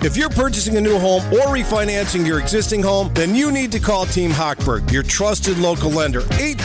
If you're purchasing a new home or refinancing your existing home, then you need to call Team Hochberg, your trusted local lender.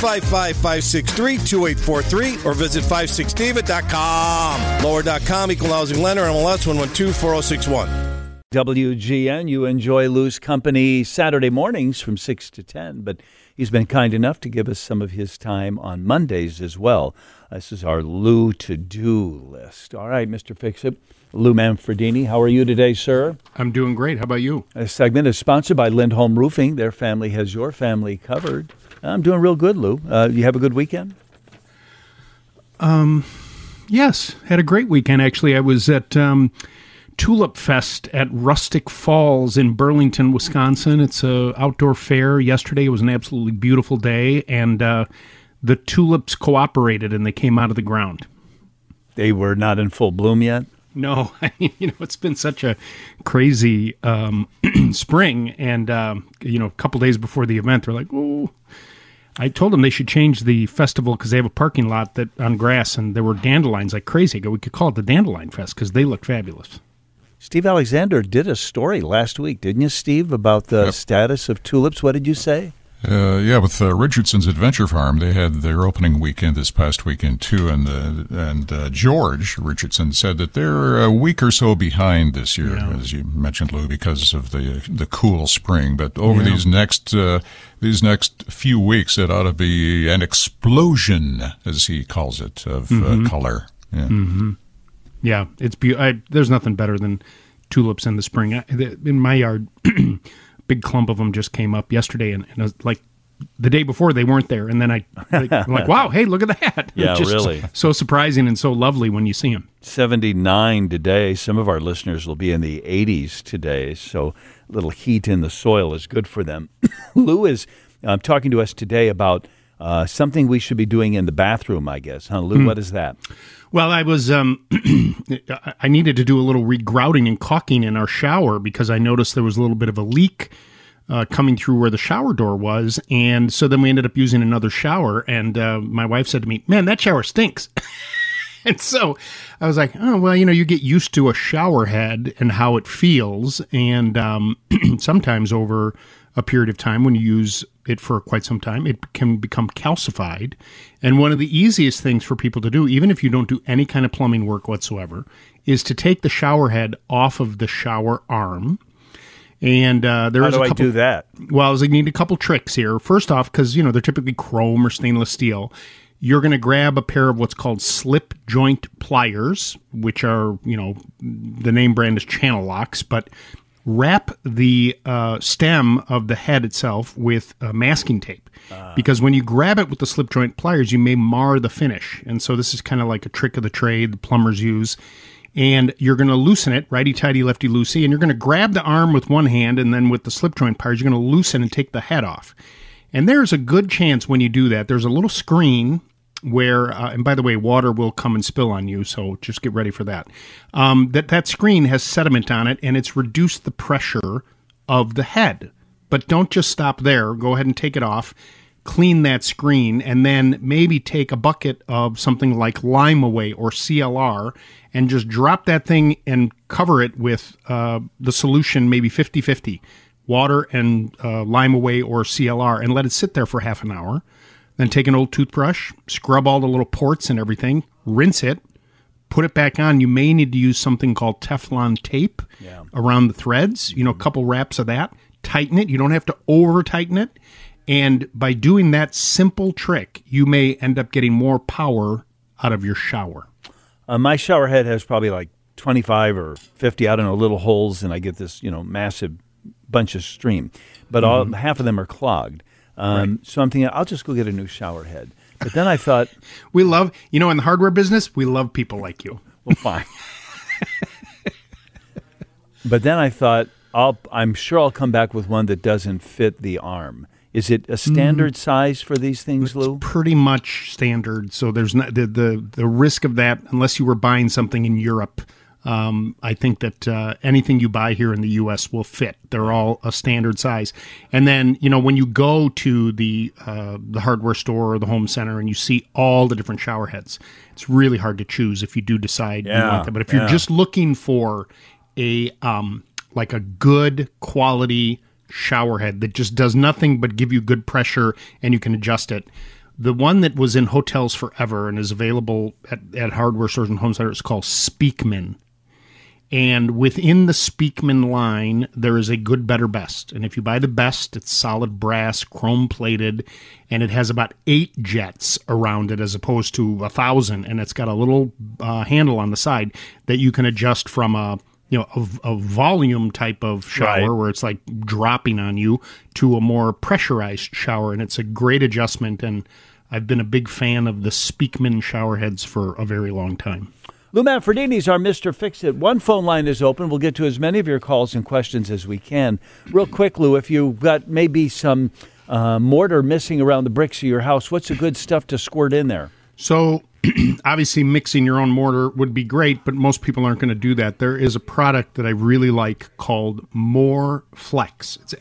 855-563-2843 or visit 56david.com. Lower.com, equal housing lender, MLS 1124061. WGN, you enjoy Lou's company Saturday mornings from 6 to 10, but he's been kind enough to give us some of his time on Mondays as well. This is our Lou to-do list. All right, Mr. Fix-It, Lou Manfredini, how are you today, sir? I'm doing great. How about you? This segment is sponsored by Lindholm Roofing. Their family has your family covered. I'm doing real good, Lou. You have a good weekend? Yes, had a great weekend, actually. I was at Tulip Fest at Rustic Falls in Burlington, Wisconsin. It's an outdoor fair. Yesterday was an absolutely beautiful day, and the tulips cooperated, and they came out of the ground. They were not in full bloom yet? No, I mean, it's been such a crazy spring, and, a couple days before the event, they're like, oh. I told them they should change the festival because they have a parking lot that on grass, and there were dandelions like crazy. I go, we could call it the Dandelion Fest because they look fabulous. Steve Alexander did a story last week, didn't you, Steve, about the status of tulips? What did you say? With Richardson's Adventure Farm, they had their opening weekend this past weekend too, and George Richardson said that they're a week or so behind this year, as you mentioned, Lou, because of the cool spring. But over these next few weeks, it ought to be an explosion, as he calls it, of color. Yeah. Mm-hmm. Yeah, it's there's nothing better than tulips in the spring. In my yard, big clump of them just came up yesterday, and I was like, the day before they weren't there, and then I'm like, wow, hey, look at that! Yeah, just really, so surprising and so lovely when you see them. 79 today. Some of our listeners will be in the 80s today, so a little heat in the soil is good for them. Lou is talking to us today about something we should be doing in the bathroom, I guess. Huh, Lou? What is that? Well, I was I needed to do a little regrouting and caulking in our shower because I noticed there was a little bit of a leak coming through where the shower door was, and so then we ended up using another shower, and my wife said to me, man, that shower stinks. And so I was like, oh, well, you get used to a shower head and how it feels, and sometimes over a period of time when you use it for quite some time, it can become calcified. And one of the easiest things for people to do, even if you don't do any kind of plumbing work whatsoever, is to take the shower head off of the shower arm. And How do I do that? Well, I need a couple tricks here. First off, because they're typically chrome or stainless steel, you're going to grab a pair of what's called slip joint pliers, which are, the name brand is Channel Locks, but wrap the stem of the head itself with masking tape, because when you grab it with the slip joint pliers, you may mar the finish. And so this is kind of like a trick of the trade the plumbers use. And you're going to loosen it, righty-tighty, lefty-loosey, and you're going to grab the arm with one hand, and then with the slip joint pliers, you're going to loosen and take the head off. And there's a good chance when you do that, there's a little screen where, and by the way, water will come and spill on you, so just get ready for that. That screen has sediment on it, and it's reduced the pressure of the head. But don't just stop there. Go ahead and take it off, clean that screen, and then maybe take a bucket of something like Lime-A-Way or CLR and just drop that thing and cover it with the solution, maybe 50-50, water and Lime-A-Way or CLR, and let it sit there for half an hour. Then take an old toothbrush, scrub all the little ports and everything, rinse it, put it back on. You may need to use something called Teflon tape around the threads, a couple wraps of that. Tighten it. You don't have to over-tighten it. And by doing that simple trick, you may end up getting more power out of your shower. My shower head has probably like 25 or 50, little holes, and I get this, massive bunch of stream. But half of them are clogged. Right. So I'm thinking, I'll just go get a new shower head. But then I thought... we love, in the hardware business, we love people like you. Well, fine. But then I thought, I'm sure I'll come back with one that doesn't fit the arm. Is it a standard size for these things, Lou? It's pretty much standard. So there's not the risk of that, unless you were buying something in Europe. I think that anything you buy here in the U.S. will fit. They're all a standard size. And then, when you go to the hardware store or the home center and you see all the different shower heads, it's really hard to choose if you do decide you want them. But if you're just looking for a like a good quality shower head that just does nothing but give you good pressure and you can adjust it. The one that was in hotels forever and is available at hardware stores and home centers is called Speakman. And within the Speakman line, there is a good, better, best. And if you buy the best, it's solid brass, chrome-plated, and it has about 8 jets around it as opposed to 1,000. And it's got a little handle on the side that you can adjust from a volume type of shower where it's like dropping on you to a more pressurized shower. And it's a great adjustment. And I've been a big fan of the Speakman shower heads for a very long time. Lou Manfredini's our Mr. Fix-It. One phone line is open. We'll get to as many of your calls and questions as we can. Real quick, Lou, if you've got maybe some mortar missing around the bricks of your house, what's the good stuff to squirt in there? So, obviously, mixing your own mortar would be great, but most people aren't going to do that. There is a product that I really like called More Flex. It's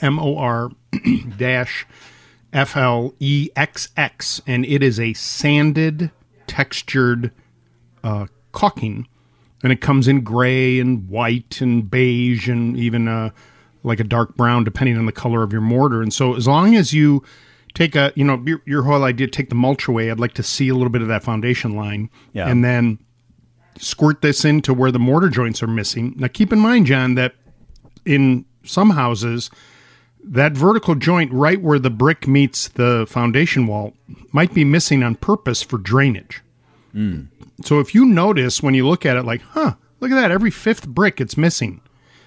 MOR-FLEXX, and it is a sanded, textured caulking, and it comes in gray and white and beige and even like a dark brown, depending on the color of your mortar. And so as long as you take your whole idea, take the mulch away, I'd like to see a little bit of that foundation line, and then squirt this into where the mortar joints are missing. Now, keep in mind, John, that in some houses, that vertical joint right where the brick meets the foundation wall might be missing on purpose for drainage. So if you notice when you look at it like, look at that, every 5th brick it's missing.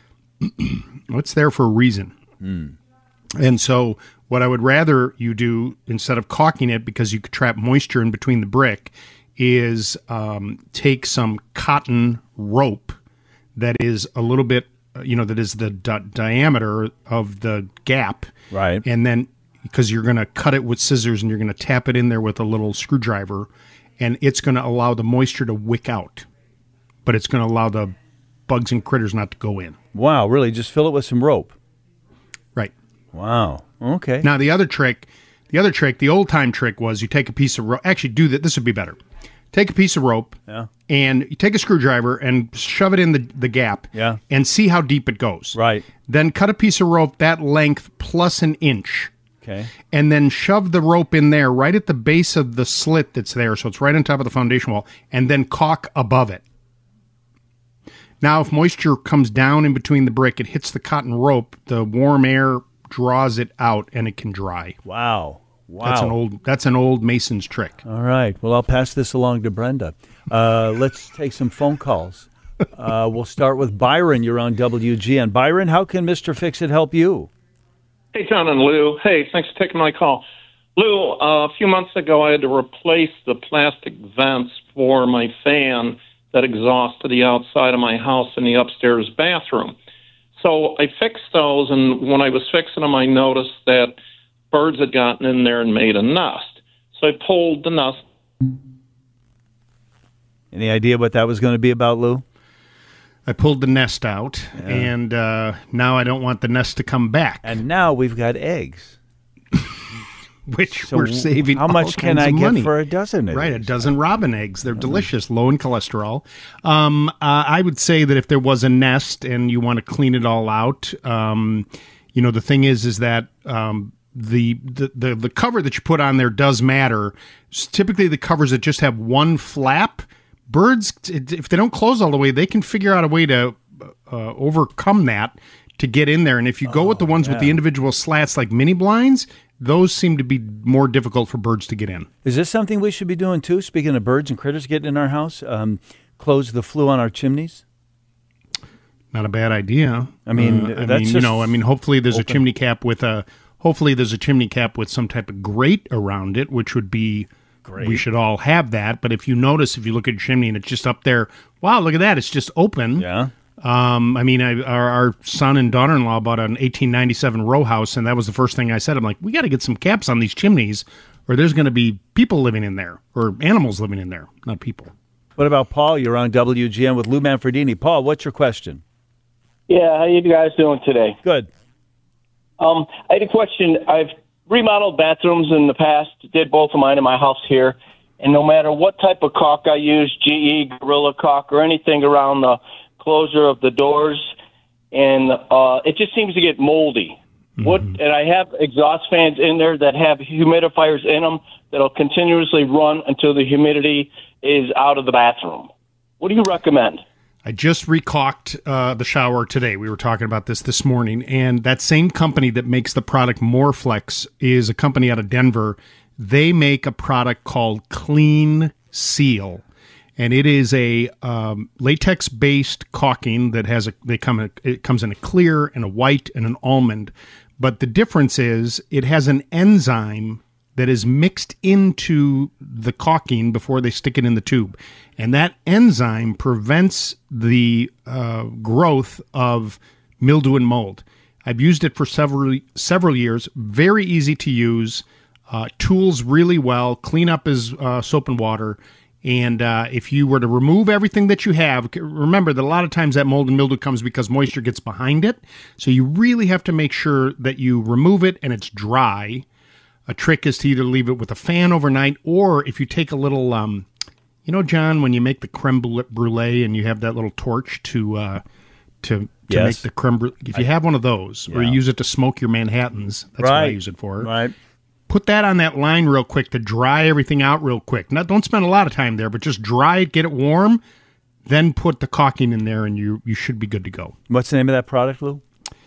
It's there for a reason. And so what I would rather you do, instead of caulking it because you could trap moisture in between the brick, is take some cotton rope that is a little bit, that is the diameter of the gap. Right. And then, because you're going to cut it with scissors and you're going to tap it in there with a little screwdriver, and it's going to allow the moisture to wick out, but it's going to allow the bugs and critters not to go in. Wow, really? Just fill it with some rope? Right. Wow. Okay. Now, the old-time trick was you take a piece of rope. Actually, do that. This would be better. Take a piece of rope, and you take a screwdriver and shove it in the gap, and see how deep it goes. Right. Then cut a piece of rope that length plus an inch. Okay. And then shove the rope in there right at the base of the slit that's there, so it's right on top of the foundation wall, and then caulk above it. Now, if moisture comes down in between the brick, it hits the cotton rope, the warm air draws it out, and it can dry. Wow. That's an old mason's trick. All right. Well, I'll pass this along to Brenda. Let's take some phone calls. We'll start with Byron. You're on WGN. Byron, how can Mr. Fix-It help you? Hey, John and Lou. Hey, thanks for taking my call. Lou, a few months ago, I had to replace the plastic vents for my fan that exhausts to the outside of my house in the upstairs bathroom. So I fixed those, and when I was fixing them, I noticed that birds had gotten in there and made a nest. So I pulled the nest. Any idea what that was going to be about, Lou? I pulled the nest out, and now I don't want the nest to come back. And now we've got eggs. Which we're saving. How much can I get for a dozen eggs? Right, a dozen robin eggs. They're delicious, low in cholesterol. I would say that if there was a nest and you want to clean it all out, the thing is that the cover that you put on there does matter. Typically, the covers that just have one flap, birds, if they don't close all the way, they can figure out a way to overcome that to get in there. And if you go with the ones with the individual slats like mini blinds, those seem to be more difficult for birds to get in. Is this something we should be doing too? Speaking of birds and critters getting in our house, close the flue on our chimneys? Not a bad idea. Hopefully there's a chimney cap with some type of grate around it, which would be great. We should all have that. But if you look at your chimney and it's just up there, wow, look at that, it's just open. Yeah. Our son and daughter-in-law bought an 1897 row house, and that was the first thing I said. I'm like, we got to get some caps on these chimneys, or there's going to be people living in there, or animals living in there, not people. What about Paul? You're on WGN with Lou Manfredini. Paul, what's your question? Yeah, how you guys doing today? Good. I had a question. I've remodeled bathrooms in the past, did both of mine in my house here, and no matter what type of caulk I use, GE, Gorilla Caulk, or anything around the closure of the doors, and it just seems to get moldy. And I have exhaust fans in there that have humidifiers in them that'll continuously run until the humidity is out of the bathroom. What do you recommend? I just recaulked the shower today. We were talking about this morning, and that same company that makes the product Moreflex is a company out of Denver. They make a product called Clean Seal, and it is a latex-based caulking that has it comes in a clear and a white and an almond. But the difference is it has an enzyme that is mixed into the caulking before they stick it in the tube. And that enzyme prevents the growth of mildew and mold. I've used it for several years. Very easy to use. Tools really well. Clean up is soap and water. And if you were to remove everything that you have, remember that a lot of times that mold and mildew comes because moisture gets behind it. So you really have to make sure that you remove it and it's dry. A trick is to either leave it with a fan overnight, or if you take a little, John, when you make the creme brulee and you have that little torch to make the creme brulee. If you have one of those, or you use it to smoke your Manhattans, that's what I use it for. Right. Put that on that line real quick to dry everything out real quick. Don't spend a lot of time there, but just dry it, get it warm, then put the caulking in there, and you should be good to go. What's the name of that product, Lou?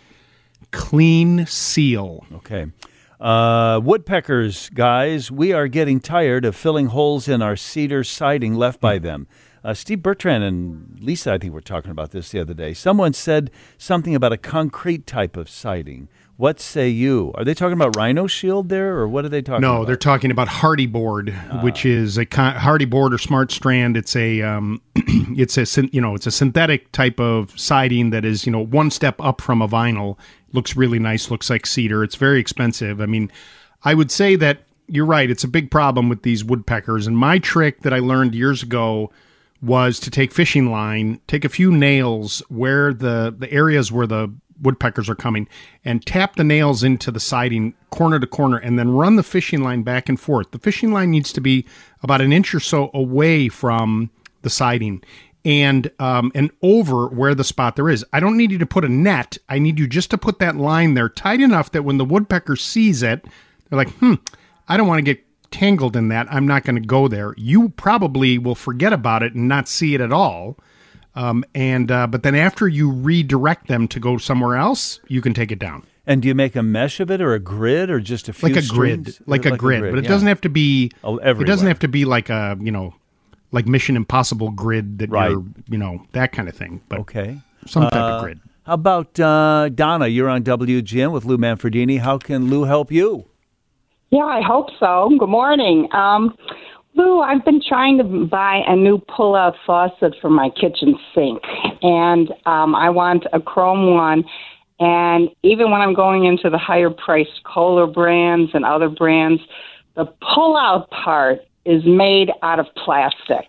Clean Seal. Okay. Woodpeckers, guys, we are getting tired of filling holes in our cedar siding left by them. Steve Bertrand and Lisa, I think, were talking about this the other day. Someone said something about a concrete type of siding. What say you? Are they talking about Rhino Shield there, or what are they talking about? No, they're talking about Hardy Board, which is a Hardy Board or Smart Strand. It's a it's a synthetic type of siding that is one step up from a vinyl. Looks really nice. Looks like cedar. It's very expensive. I mean, I would say that you're right. It's a big problem with these woodpeckers. And my trick that I learned years ago was to take fishing line, take a few nails where the areas where the woodpeckers are coming, and tap the nails into the siding corner to corner, and then run the fishing line back and forth. The fishing line needs to be about an inch or so away from the siding and over where the spot there is. I don't need you to put a net. I need you just to put that line there tight enough that when the woodpecker sees it, they're like, I don't want to get tangled in that. I'm not going to go there. You probably will forget about it and not see it at all. But then after you redirect them to go somewhere else, you can take it down. And do you make a mesh of it, or a grid, or just a few like a strings? grid, like a grid? But it doesn't have to be. Everywhere. It doesn't have to be like a like Mission Impossible grid that right. you're that kind of thing. But okay, some type of grid. How about Donna? You're on WGN with Lou Manfredini. How can Lou help you? Yeah, I hope so. Good morning. Lou, I've been trying to buy a new pull-out faucet for my kitchen sink, and I want a chrome one. And even when I'm going into the higher-priced Kohler brands and other brands, the pull-out part is made out of plastic.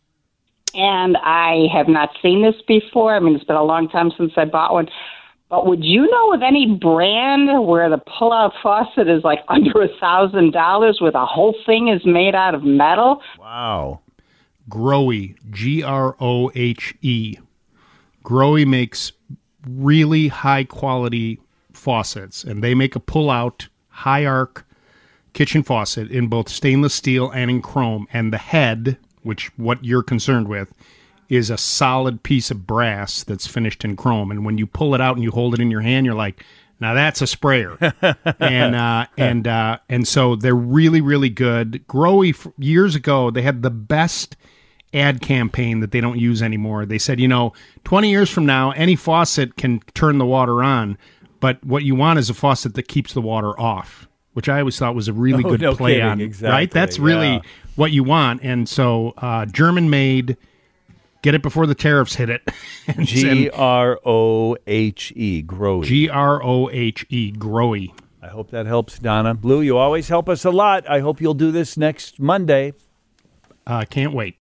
And I have not seen this before. I mean, it's been a long time since I bought one. But would you know of any brand where the pull-out faucet is like under $1,000 where the whole thing is made out of metal? Wow. Grohe, Grohe. Grohe makes really high-quality faucets, and they make a pull-out, high-arc kitchen faucet in both stainless steel and in chrome. And the head, which what you're concerned with, is a solid piece of brass that's finished in chrome. And when you pull it out and you hold it in your hand, you're like, now that's a sprayer. and so they're really, really good. Grohe, years ago, they had the best ad campaign that they don't use anymore. They said, 20 years from now, any faucet can turn the water on, but what you want is a faucet that keeps the water off, which I always thought was a really good play kidding, on. exactly, right? That's really what you want. And so German-made. Get it before the tariffs hit it. Grohe, Grohe. Grohe, Grohe. I hope that helps, Donna. Lou, you always help us a lot. I hope you'll do this next Monday. Can't wait.